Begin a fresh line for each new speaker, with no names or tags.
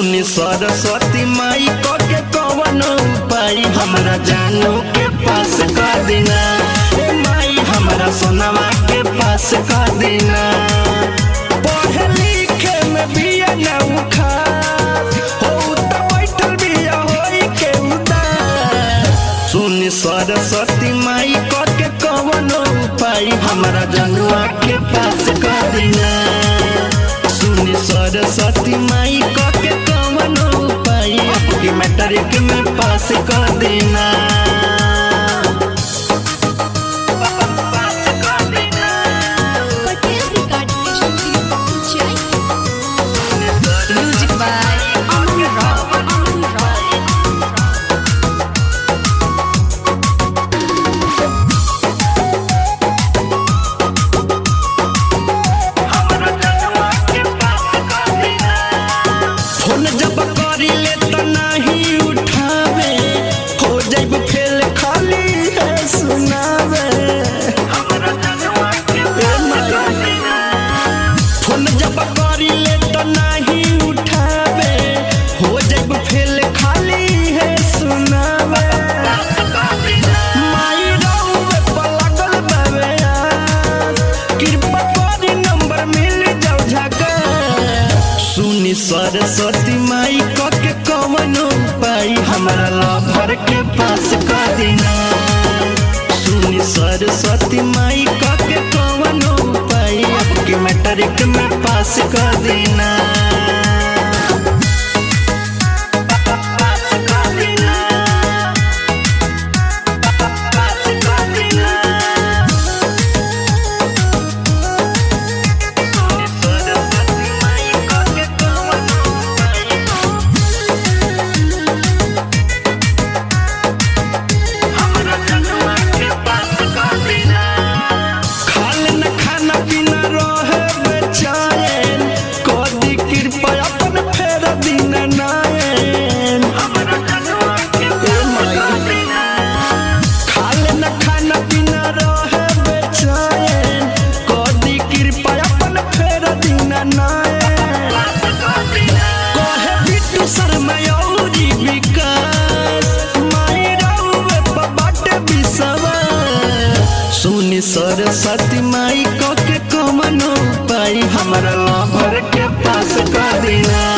सुनी सरस्वती माई को के कवन उपाय हमरा जानू के पास कर देना। माई हमरा सोनवा के पास कर देना। पढ़े लिखे में भी न उखा हो त बैठल भी होई के उदार। सुनी सरस्वती माई को के कवन उपाय हमरा जानूआ के पास कर देना। सुनी सरस्वती माई को के कवन उपाय कि मैट्रिक में पास कर देना। सरस्वती माई को के कवन उपाय हमरा लभर के पास कर देना। सुनी सरस्वती माई को के कवन उपाय कि मैट्रिक में पास कर देना। सुनी सरस्वती माई को के कवन उपाय हमरा लभर के पास कर देना।